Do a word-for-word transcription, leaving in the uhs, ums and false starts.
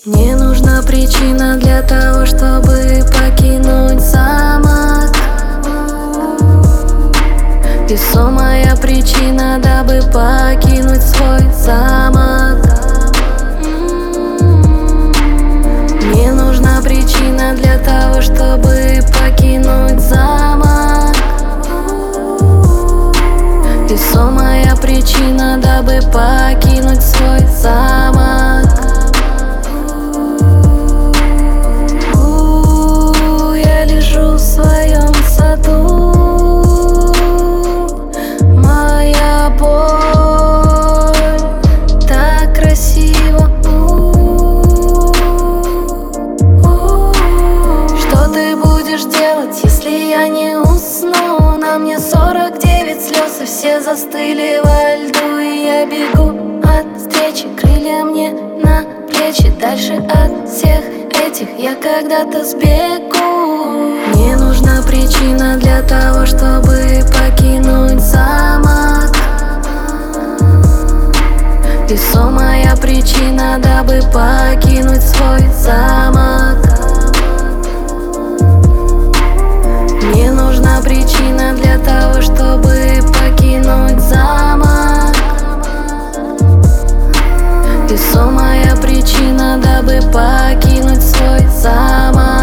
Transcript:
Мне нужна причина для того, чтобы покинуть замок. Весомая причина, дабы покинуть свой замок. Мне нужна причина для того, чтобы покинуть замок. Весомая причина, дабы покинуть свой замок. У, я лежу в своем саду. Моя боль так красиво. Что ты будешь делать, если я не усну? На мне сорок девять слез, и все застыли во льду. И я бегу от встречи, крылья мне на плечи. Дальше от всех этих я когда-то сбегу. Мне нужна причина для того, чтобы покинуть замок. Весомая причина, дабы покинуть свой замок. Мне нужна причина для того, чтобы покинуть замок. Весомая причина, дабы покинуть свой замок.